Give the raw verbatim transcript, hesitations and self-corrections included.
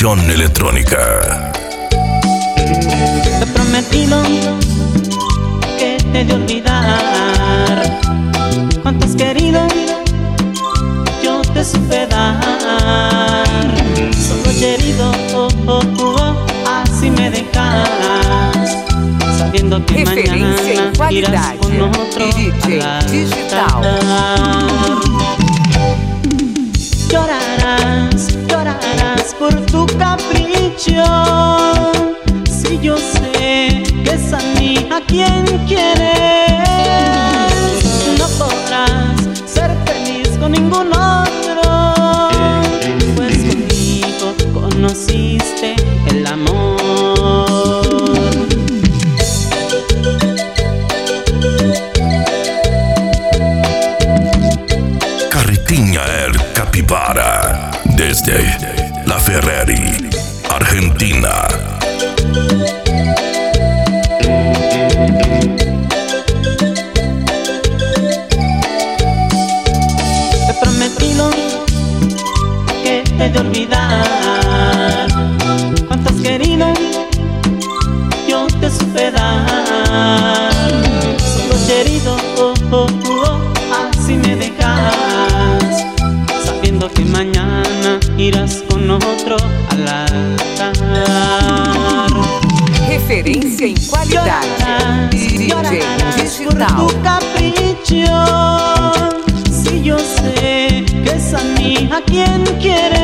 Diversión electrónica. Te he prometido que te he de olvidar. Cuánto has querido, yo te supe dar. Solo he herido, oh, oh, oh, así me dejas, sabiendo que mañana irás con otro al altar. Llorarás, llorarás por tu capricho, si yo sé que es a mí a quien quieres. No podrás ser feliz con ningún otro, pues conmigo conociste el amor. Carretinha El Capibara, desde La Ferrari, Argentina. Te he prometido que te he de olvidar. Cuánto has querido, yo te supe dar. Solo he herido, oh, oh, oh, así me dejas, sabiendo que mañana irás con otro al altar. Referência em qualidade. D J Digital. Por tu capricho, si yo sé que es a mí a quien quieres.